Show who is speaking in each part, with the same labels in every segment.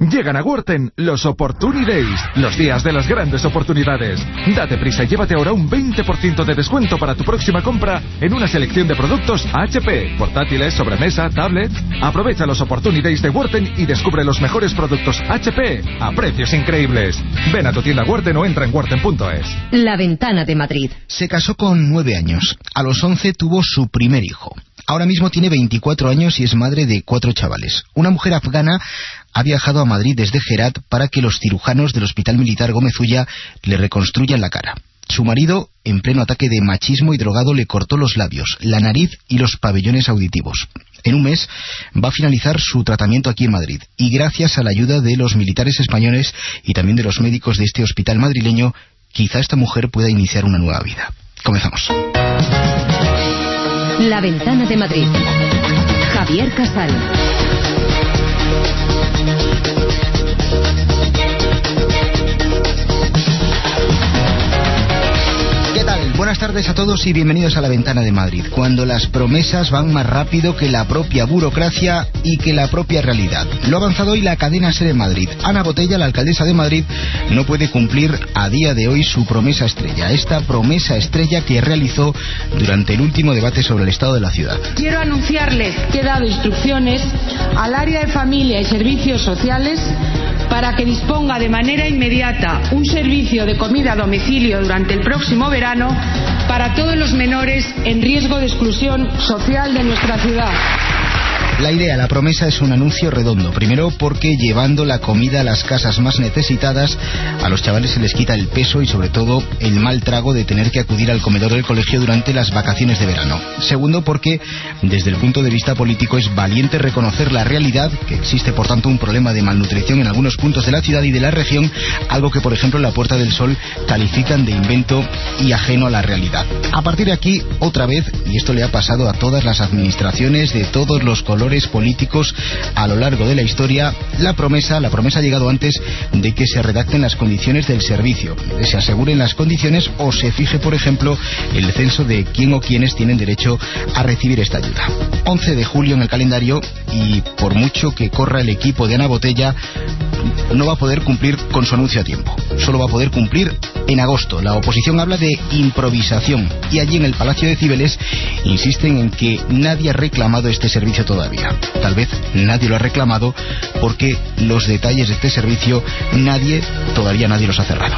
Speaker 1: Llegan a Worten los Opportunity Days, los días de las grandes oportunidades. Date prisa y llévate ahora un 20% de descuento para tu próxima compra en una selección de productos HP, portátiles, sobremesa, tablet. Aprovecha los Opportunity Days de Worten y descubre los mejores productos HP a precios increíbles. Ven a tu tienda Worten o entra en worten.es.
Speaker 2: La Ventana de Madrid.
Speaker 3: Se casó con 9 años. A los 11 tuvo su primer hijo. Ahora mismo tiene 24 años y es madre de 4 chavales. Una mujer afgana ha viajado a Madrid desde Herat para que los cirujanos del Hospital Militar Gómez Ulla le reconstruyan la cara. Su marido, en pleno ataque de machismo y drogado, le cortó los labios, la nariz y los pabellones auditivos. En un mes va a finalizar su tratamiento aquí en Madrid. Y gracias a la ayuda de los militares españoles y también de los médicos de este hospital madrileño, quizá esta mujer pueda iniciar una nueva vida. Comenzamos.
Speaker 2: La Ventana de Madrid. Javier Casal.
Speaker 3: ¿Qué tal? Buenas tardes a todos y bienvenidos a La Ventana de Madrid, cuando las promesas van más rápido que la propia burocracia y que la propia realidad. Lo ha avanzado hoy la cadena SER en Madrid. Ana Botella, la alcaldesa de Madrid, no puede cumplir a día de hoy su promesa estrella. Esta promesa estrella que realizó durante el último debate sobre el estado de la ciudad.
Speaker 4: Quiero anunciarles que he dado instrucciones al área de familia y servicios sociales para que disponga de manera inmediata un servicio de comida a domicilio durante el próximo verano para todos los menores en riesgo de exclusión social de nuestra ciudad.
Speaker 3: La idea, la promesa es un anuncio redondo. Primero porque llevando la comida a las casas más necesitadas, a los chavales se les quita el peso y sobre todo el mal trago de tener que acudir al comedor del colegio durante las vacaciones de verano. Segundo porque desde el punto de vista político es valiente reconocer la realidad, que existe por tanto un problema de malnutrición en algunos puntos de la ciudad y de la región, algo que por ejemplo en la Puerta del Sol califican de invento y ajeno a la realidad. A partir de aquí, otra vez, y esto le ha pasado a todas las administraciones de todos los colores políticos a lo largo de la historia, la promesa ha llegado antes de que se redacten las condiciones del servicio, que se aseguren las condiciones o se fije, por ejemplo, el censo de quién o quiénes tienen derecho a recibir esta ayuda. 11 de julio en el calendario y por mucho que corra el equipo de Ana Botella, no va a poder cumplir con su anuncio a tiempo. Solo va a poder cumplir en agosto. La oposición habla de improvisación y allí en el Palacio de Cibeles insisten en que nadie ha reclamado este servicio todavía. Tal vez nadie lo ha reclamado porque los detalles de este servicio todavía nadie los ha cerrado.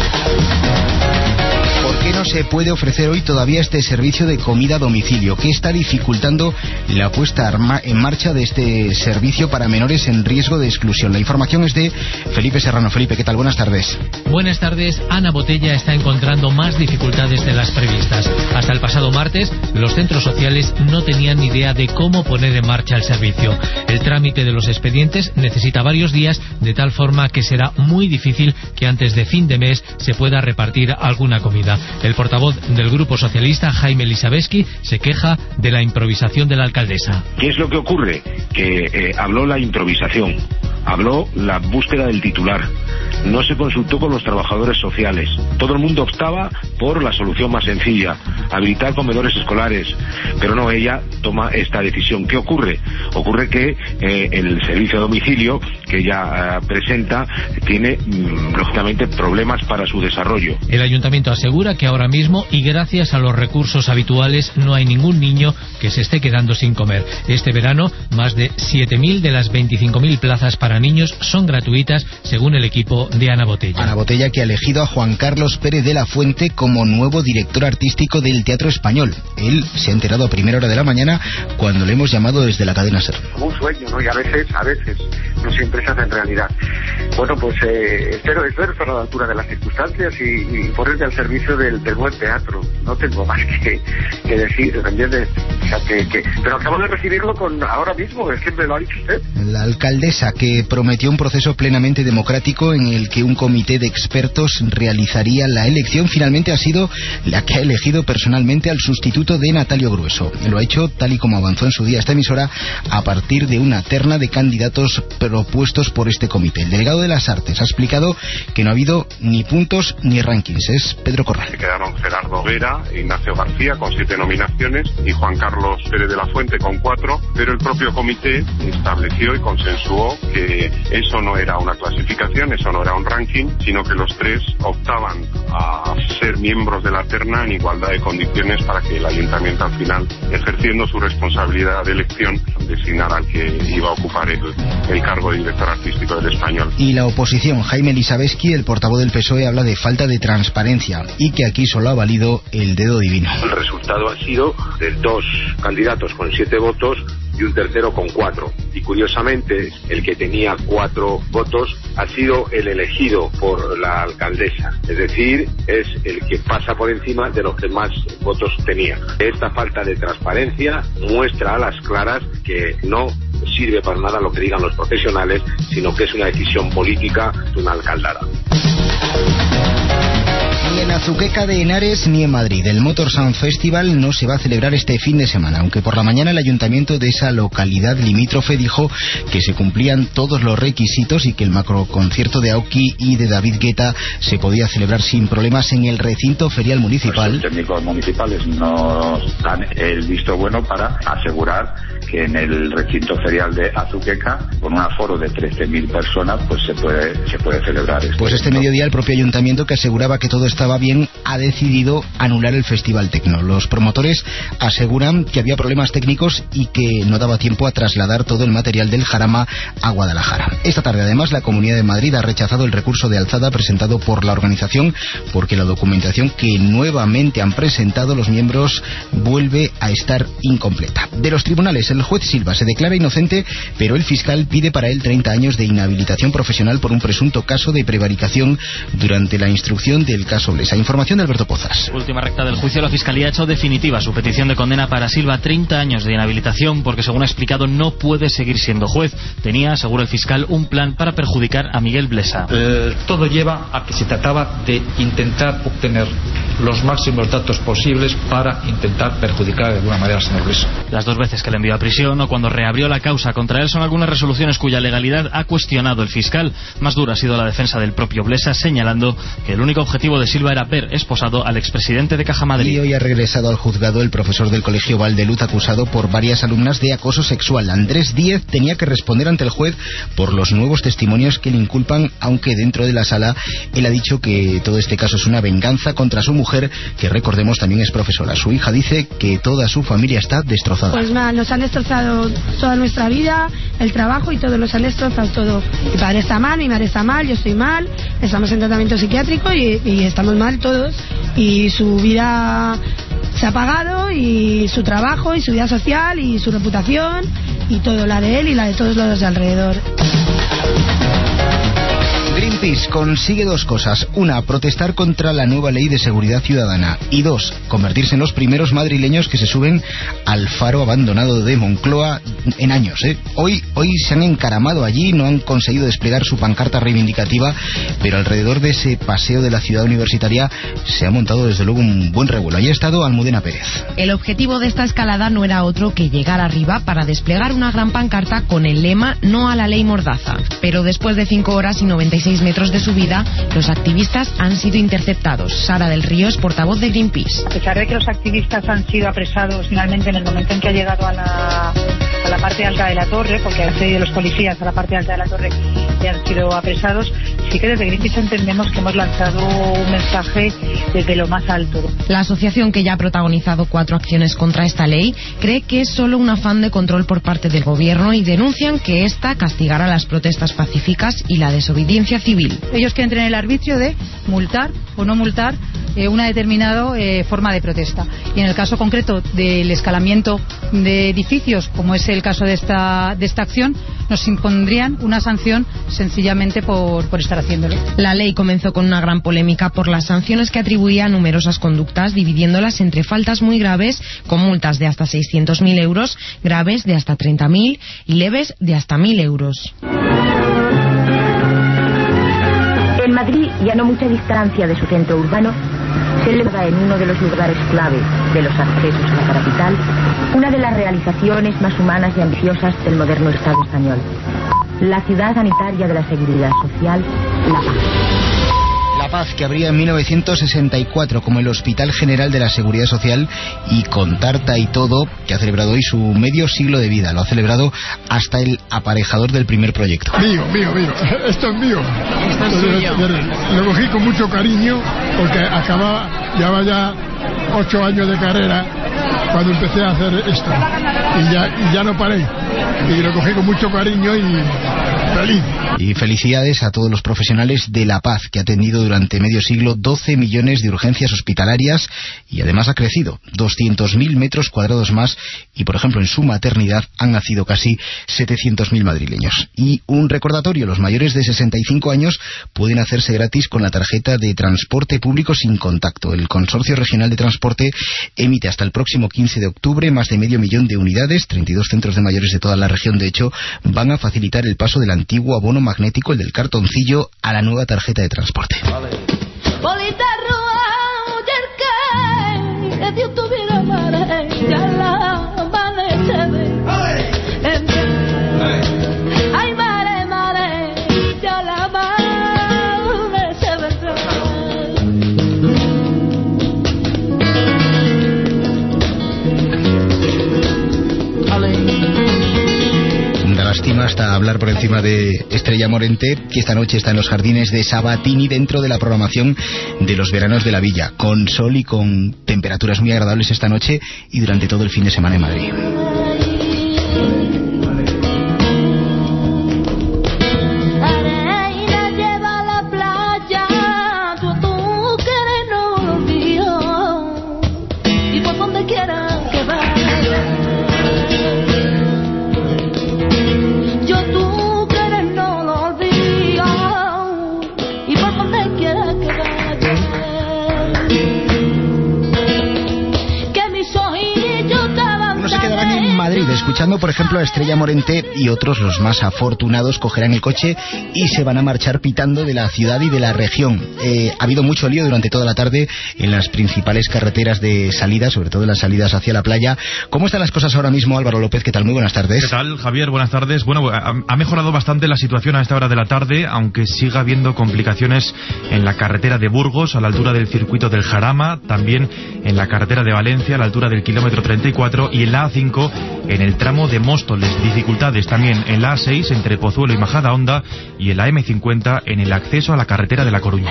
Speaker 3: ¿Por qué no se puede ofrecer hoy todavía este servicio de comida a domicilio? ¿Qué está dificultando la puesta en marcha de este servicio para menores en riesgo de exclusión? La información es de Felipe Serrano. Felipe, ¿qué tal? Buenas tardes.
Speaker 5: Buenas tardes. Ana Botella está encontrando más dificultades de las previstas. Hasta el pasado martes, los centros sociales no tenían ni idea de cómo poner en marcha el servicio. El trámite de los expedientes necesita varios días, de tal forma que será muy difícil que antes de fin de mes se pueda repartir alguna comida. El portavoz del Grupo Socialista, Jaime Elisabetsky, se queja de la improvisación de la alcaldesa.
Speaker 6: ¿Qué es lo que ocurre? Que habló la improvisación, habló la búsqueda del titular, no se consultó con los trabajadores sociales. Todo el mundo optaba por la solución más sencilla, habilitar comedores escolares, pero no, ella toma esta decisión. ¿Qué ocurre? Ocurre que el servicio a domicilio que ella presenta tiene, lógicamente, problemas para su desarrollo.
Speaker 5: El ayuntamiento asegura que ahora mismo, y gracias a los recursos habituales, no hay ningún niño que se esté quedando sin comer. Este verano, más de 7.000 de las 25.000 plazas para niños son gratuitas, según el equipo de Ana Botella.
Speaker 3: Ana Botella, que ha elegido a Juan Carlos Pérez de la Fuente como nuevo director artístico del Teatro Español. Él se ha enterado a primera hora de la mañana cuando le hemos llamado desde la cadena SER.
Speaker 7: Como un sueño, ¿no? Y a veces, no siempre se hace en realidad. Bueno, pues espero estar a la altura de las circunstancias y ponerme al servicio del buen teatro. No tengo más que decir, ¿me entiendes? O sea, pero acabo de recibirlo ahora mismo, es que me lo ha dicho usted.
Speaker 3: La alcaldesa, que prometió un proceso plenamente democrático en el que un comité de expertos realizaría la elección, finalmente ha sido la que ha elegido personalmente al sustituto de Natalio Grueso. Lo ha hecho, tal y como avanzó en su día esta emisora, a partir de una terna de candidatos propuestos por este comité. El delegado de las Artes ha explicado que no ha habido ni puntos ni rankings. Es Pedro Corral.
Speaker 8: Se quedaron Gerardo Vera, Ignacio García con 7 nominaciones y Juan Carlos Carlos Pérez de la Fuente con 4, pero el propio comité estableció y consensuó que eso no era una clasificación, eso no era un ranking, sino que los 3 optaban a ser miembros de la terna en igualdad de condiciones para que el ayuntamiento al final, ejerciendo su responsabilidad de elección, designara al que iba a ocupar el cargo de director artístico del Español.
Speaker 3: Y la oposición, Jaime Elisabetsky, el portavoz del PSOE, habla de falta de transparencia y que aquí solo ha valido el dedo divino.
Speaker 9: El resultado ha sido de 2 candidatos con 7 votos y un tercero con 4. Y curiosamente, el que tenía 4 votos ha sido el elegido por la alcaldesa. Es decir, es el que pasa por encima de los que más votos tenía. Esta falta de transparencia muestra a las claras que no sirve para nada lo que digan los profesionales, sino que es una decisión política de una alcaldada.
Speaker 3: Ni en Azuqueca de Henares ni en Madrid. El Motor Sound Festival no se va a celebrar este fin de semana, aunque por la mañana el ayuntamiento de esa localidad limítrofe dijo que se cumplían todos los requisitos y que el macroconcierto de Aoki y de David Guetta se podía celebrar sin problemas en el recinto ferial municipal.
Speaker 10: Los técnicos municipales nos dan el visto bueno para asegurar que en el recinto ferial de Azuqueca, con un aforo de 13.000 personas, pues se puede celebrar esto.
Speaker 3: Pues este mediodía el propio ayuntamiento, que aseguraba que todo estaba bien, ha decidido anular el Festival Tecno. Los promotores aseguran que había problemas técnicos y que no daba tiempo a trasladar todo el material del Jarama a Guadalajara. Esta tarde, además, la Comunidad de Madrid ha rechazado el recurso de alzada presentado por la organización porque la documentación que nuevamente han presentado los miembros vuelve a estar incompleta. De los tribunales, el juez Silva se declara inocente, pero el fiscal pide para él 30 años de inhabilitación profesional por un presunto caso de prevaricación durante la instrucción del caso Blesa. Información de Alberto Pozas.
Speaker 11: Última recta del juicio, la Fiscalía ha hecho definitiva su petición de condena para Silva, 30 años de inhabilitación, porque según ha explicado no puede seguir siendo juez. Tenía, según el fiscal, un plan para perjudicar a Miguel Blesa.
Speaker 12: Todo lleva a que se trataba de intentar obtener los máximos datos posibles para intentar perjudicar de alguna manera al señor Blesa.
Speaker 11: Las 2 veces que le envió a prisión o cuando reabrió la causa contra él son algunas resoluciones cuya legalidad ha cuestionado el fiscal. Más dura ha sido la defensa del propio Blesa, señalando que el único objetivo de Silva era ver esposado al expresidente de Caja Madrid.
Speaker 3: Y hoy ha regresado al juzgado el profesor del colegio Valdeluz, acusado por varias alumnas de acoso sexual. Andrés Díez tenía que responder ante el juez por los nuevos testimonios que le inculpan, aunque dentro de la sala él ha dicho que todo este caso es una venganza contra su mujer, que recordemos también es profesora. Su hija dice que toda su familia está destrozada.
Speaker 13: Pues nos han destrozado toda nuestra vida, el trabajo y todo, nos han destrozado todo. Mi padre está mal, mi madre está mal, yo estoy mal, estamos en tratamiento psiquiátrico y estamos mal todos. Y su vida se ha apagado, y su trabajo, y su vida social, y su reputación, y todo, la de él y la de todos los de alrededor.
Speaker 3: Greenpeace consigue 2 cosas. 1, protestar contra la nueva ley de seguridad ciudadana. Y 2, convertirse en los primeros madrileños que se suben al faro abandonado de Moncloa en años. Hoy se han encaramado allí, no han conseguido desplegar su pancarta reivindicativa, pero alrededor de ese paseo de la ciudad universitaria se ha montado desde luego un buen revuelo. Allí ha estado Almudena Pérez.
Speaker 14: El objetivo de esta escalada no era otro que llegar arriba para desplegar una gran pancarta con el lema "No a la ley Mordaza". Pero después de 5 horas y 96 metros de subida, los activistas han sido interceptados. Sara del Río es portavoz de Greenpeace.
Speaker 15: A pesar de que los activistas han sido apresados finalmente en el momento en que ha llegado a la parte alta de la torre, porque han seguido los policías a la parte alta de la torre y han sido apresados, sí que desde Greenpeace entendemos que hemos lanzado un mensaje desde lo más alto.
Speaker 14: La asociación, que ya ha protagonizado 4 acciones contra esta ley, cree que es solo un afán de control por parte del gobierno y denuncian que esta castigará las protestas pacíficas y la desobediencia civil.
Speaker 16: Ellos quieren tener el arbitrio de multar o no multar una determinada forma de protesta. Y en el caso concreto del escalamiento de edificios, como es el caso de esta acción, nos impondrían una sanción sencillamente por estar haciéndolo.
Speaker 14: La ley comenzó con una gran polémica por las sanciones que atribuía a numerosas conductas, dividiéndolas entre faltas muy graves, con multas de hasta 600.000 euros, graves de hasta 30.000 y leves de hasta 1.000 euros.
Speaker 17: En Madrid, y a no mucha distancia de su centro urbano, se eleva en uno de los lugares clave de los accesos a la capital una de las realizaciones más humanas y ambiciosas del moderno Estado español: la ciudad sanitaria de la Seguridad Social, La Paz.
Speaker 3: La Paz que abría en 1964 como el Hospital General de la Seguridad Social y con tarta y todo, que ha celebrado hoy su medio siglo de vida. Lo ha celebrado hasta el aparejador del primer proyecto.
Speaker 18: Mío. Esto es mío. Lo cogí con mucho cariño porque llevaba ya 8 años de carrera cuando empecé a hacer esto. Y ya no paré. Y lo cogí con mucho cariño y feliz.
Speaker 3: Y felicidades a todos los profesionales de La Paz, que ha atendido durante medio siglo 12 millones de urgencias hospitalarias y además ha crecido 200.000 metros cuadrados más y, por ejemplo, en su maternidad han nacido casi 700.000 madrileños. Y un recordatorio, los mayores de 65 años pueden hacerse gratis con la tarjeta de transporte público sin contacto. El Consorcio Regional de Transporte emite hasta el próximo 15 de octubre más de 500.000 de unidades, 32 centros de mayores de toda la región. De hecho, van a facilitar el paso del antiguo abono magnético, el del cartoncillo, a la nueva tarjeta de transporte. Lástima hasta hablar por encima de Estrella Morente, que esta noche está en los jardines de Sabatini dentro de la programación de los veranos de la Villa, con sol y con temperaturas muy agradables esta noche y durante todo el fin de semana en Madrid. Escuchando, por ejemplo, a Estrella Morente, y otros, los más afortunados, cogerán el coche y se van a marchar pitando de la ciudad y de la región. Ha habido mucho lío durante toda la tarde en las principales carreteras de salida, sobre todo en las salidas hacia la playa. ¿Cómo están las cosas ahora mismo, Álvaro López? ¿Qué tal? Muy buenas tardes.
Speaker 19: ¿Qué tal, Javier? Buenas tardes. Bueno, ha mejorado bastante la situación a esta hora de la tarde, aunque siga habiendo complicaciones en la carretera de Burgos, a la altura del circuito del Jarama, también en la carretera de Valencia, a la altura del kilómetro 34, y en la A5, en el tramo de Móstoles. Dificultades también en la A6 entre Pozuelo y Majadahonda, y en la M50 en el acceso a la carretera de La Coruña.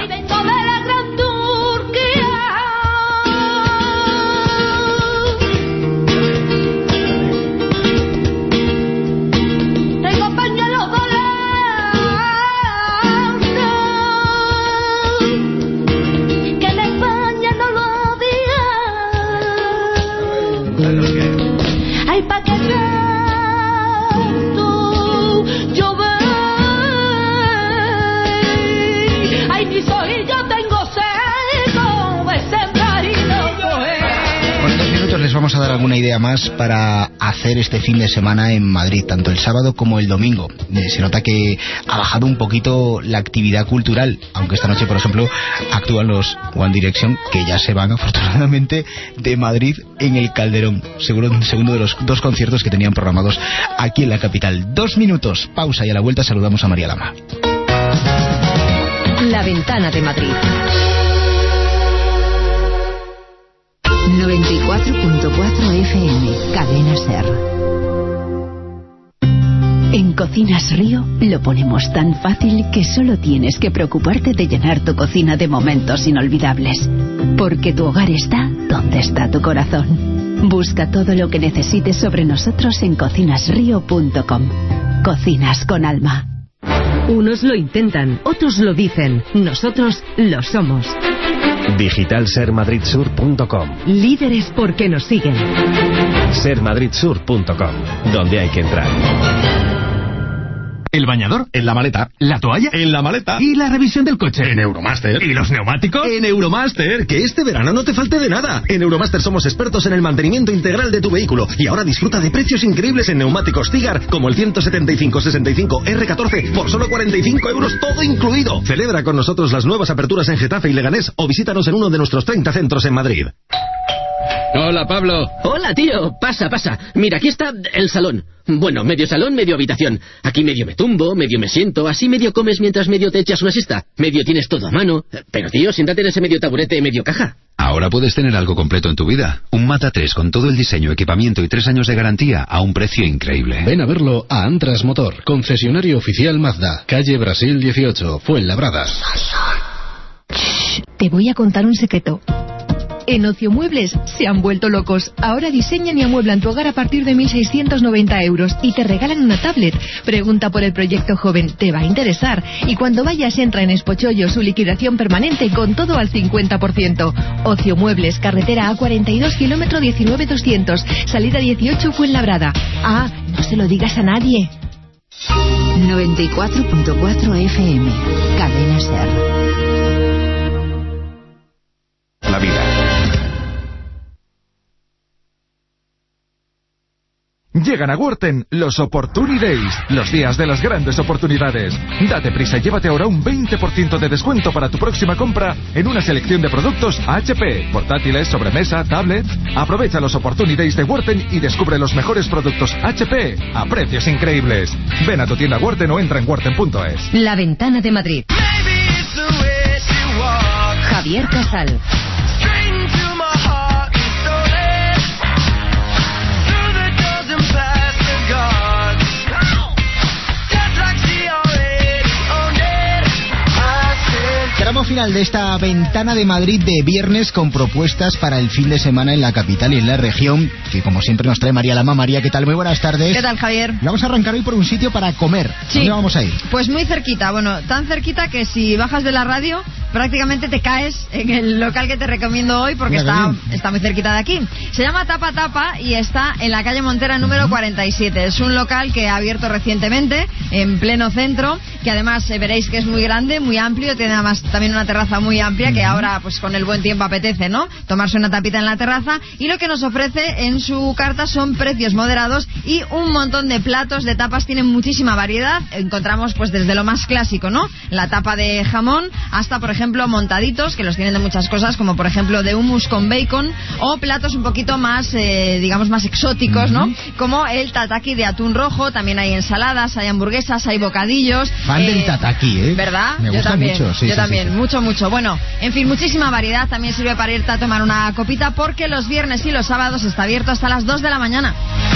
Speaker 3: Vamos a dar alguna idea más para hacer este fin de semana en Madrid, tanto el sábado como el domingo. Se nota que ha bajado un poquito la actividad cultural, aunque esta noche, por ejemplo, actúan los One Direction, que ya se van afortunadamente de Madrid en el Calderón, segundo de los 2 conciertos que tenían programados aquí en la capital. 2 minutos, pausa, y a la vuelta saludamos a María Lama.
Speaker 2: La Ventana de Madrid. 94.4 FM, Cadena SER. En Cocinas Río lo ponemos tan fácil que solo tienes que preocuparte de llenar tu cocina de momentos inolvidables. Porque tu hogar está donde está tu corazón. Busca todo lo que necesites sobre nosotros en cocinasrio.com. Cocinas con alma. Unos lo intentan, otros lo dicen, nosotros lo somos.
Speaker 20: Digitalsermadridsur.com.
Speaker 2: Líderes porque nos siguen.
Speaker 20: Sermadridsur.com, donde hay que entrar.
Speaker 1: ¿El bañador? En la maleta. ¿La toalla? En la maleta. ¿Y la revisión del coche? En Euromaster. ¿Y los neumáticos? En Euromaster. Que este verano no te falte de nada. En Euromaster somos expertos en el mantenimiento integral de tu vehículo. Y ahora disfruta de precios increíbles en neumáticos Tigar, como el 175-65 R14 por solo 45 euros, todo incluido. Celebra con nosotros las nuevas aperturas en Getafe y Leganés, o visítanos en uno de nuestros 30 centros en Madrid.
Speaker 21: Hola, Pablo.
Speaker 22: Hola, tío. Pasa. Mira, aquí está el salón. Bueno, medio salón, medio habitación. Aquí medio me tumbo, medio me siento. Así medio comes mientras medio te echas una siesta. Medio tienes todo a mano. Pero, tío, siéntate en ese medio taburete, medio caja.
Speaker 23: Ahora puedes tener algo completo en tu vida. Un Mata 3 con todo el diseño, equipamiento y 3 años de garantía a un precio increíble.
Speaker 24: Ven a verlo a Antras Motor, concesionario oficial Mazda, calle Brasil 18, Fuenlabrada.
Speaker 25: Te voy a contar un secreto. En Ocio Muebles se han vuelto locos. Ahora diseñan y amueblan tu hogar a partir de 1.690 euros y te regalan una tablet. Pregunta por el proyecto joven, te va a interesar. Y cuando vayas entra en Expochollo su liquidación permanente con todo al 50%. Ocio Muebles, carretera A42, kilómetro 19200, salida 18 Fuenlabrada. Ah, no se lo digas a nadie.
Speaker 2: 94.4 FM, Cadena Ser.
Speaker 1: La vida. Llegan a Worten los Opportunity Days, los días de las grandes oportunidades. Date prisa y llévate ahora un 20% de descuento para tu próxima compra en una selección de productos HP, portátiles, sobremesa, tablets. Aprovecha los Opportunity Days de Worten y descubre los mejores productos HP a precios increíbles. Ven a tu tienda Worten o entra en worten.es.
Speaker 2: La Ventana de Madrid. Javier Casal.
Speaker 3: Tramo final de esta Ventana de Madrid de viernes con propuestas para el fin de semana en la capital y en la región, que como siempre nos trae María Lama. María, ¿qué tal? Muy buenas tardes.
Speaker 26: ¿Qué tal, Javier?
Speaker 3: Vamos a arrancar hoy por un sitio para comer.
Speaker 26: Sí.
Speaker 3: ¿Dónde vamos a ir?
Speaker 26: Pues muy cerquita, bueno, tan cerquita que si bajas de la radio prácticamente te caes en el local que te recomiendo hoy porque está muy cerquita de aquí. Se llama Tapa Tapa y está en la calle Montera número 47. Es un local que ha abierto recientemente en pleno centro, que además veréis que es muy grande, muy amplio, tiene además también una terraza muy amplia que ahora pues con el buen tiempo apetece, ¿no? Tomarse una tapita en la terraza, y lo que nos ofrece en su carta son precios moderados y un montón de platos, de tapas, tienen muchísima variedad. Encontramos pues desde lo más clásico, ¿no? La tapa de jamón hasta por ejemplo montaditos, que los tienen de muchas cosas, como por ejemplo de hummus con bacon, o platos un poquito más digamos más exóticos, ¿no? Como el tataki de atún rojo. También hay ensaladas, hay hamburguesas, hay bocadillos.
Speaker 3: Fan del tataki, ¿eh?
Speaker 26: ¿Verdad?
Speaker 3: Me gusta mucho. Sí,
Speaker 26: yo también, mucho. Bueno, en fin, muchísima variedad. También sirve para irte a tomar una copita porque los viernes y los sábados está abierto hasta las 2 de la mañana.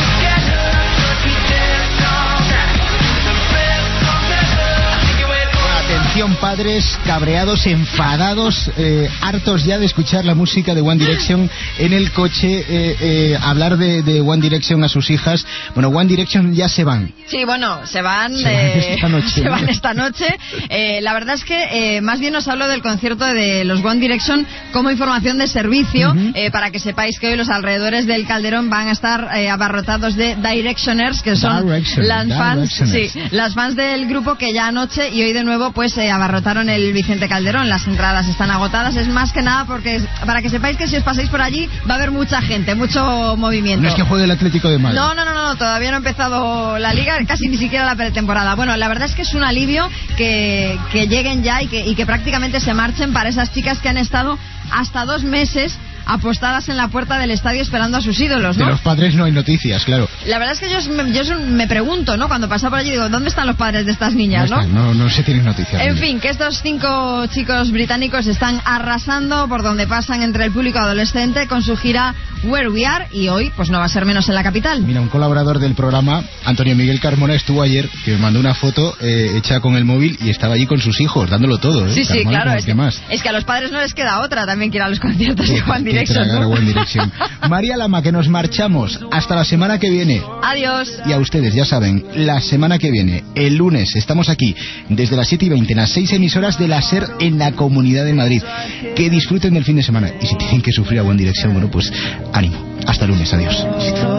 Speaker 3: Atención, padres cabreados, enfadados, hartos ya de escuchar la música de One Direction en el coche, hablar de One Direction a sus hijas. Bueno, One Direction ya se van.
Speaker 26: Sí, bueno, se van esta noche. La verdad es que más bien os hablo del concierto de los One Direction como información de servicio, para que sepáis que hoy los alrededores del Calderón van a estar abarrotados de Directioners, que son las fans del grupo, que ya anoche y hoy de nuevo pues abarrotaron el Vicente Calderón. Las entradas están agotadas. Es más que nada porque para que sepáis que si os pasáis por allí va a haber mucha gente, mucho movimiento.
Speaker 3: No es que juegue el Atlético de Madrid.
Speaker 26: No, todavía no ha empezado la liga, casi ni siquiera la pretemporada. Bueno, la verdad es que es un alivio que lleguen ya y que prácticamente se marchen para esas chicas que han estado hasta 2 meses apostadas en la puerta del estadio esperando a sus ídolos, ¿no?
Speaker 3: De los padres no hay noticias, claro.
Speaker 26: La verdad es que yo me pregunto, ¿no? Cuando pasa por allí digo, ¿dónde están los padres de estas niñas,
Speaker 3: no se tienen noticias.
Speaker 26: En fin, que estos 5 chicos británicos están arrasando por donde pasan entre el público adolescente con su gira Where We Are, y hoy pues no va a ser menos en la capital.
Speaker 3: Mira, un colaborador del programa, Antonio Miguel Carmona, estuvo ayer, que me mandó una foto hecha con el móvil y estaba allí con sus hijos, dándolo todo, ¿eh?
Speaker 26: Sí,
Speaker 3: Carmona,
Speaker 26: claro.
Speaker 3: más.
Speaker 26: Es que a los padres no les queda otra, también que ir a los conciertos de One Direction.
Speaker 3: One Direction. María Lama, que nos marchamos hasta la semana que viene.
Speaker 26: Adiós.
Speaker 3: Y a ustedes, ya saben, la semana que viene, el lunes, estamos aquí desde las 7:20 en las 6 emisoras de la SER en la Comunidad de Madrid. Que disfruten del fin de semana. Y si tienen que sufrir a One Direction, bueno, pues ánimo. Hasta el lunes. Adiós.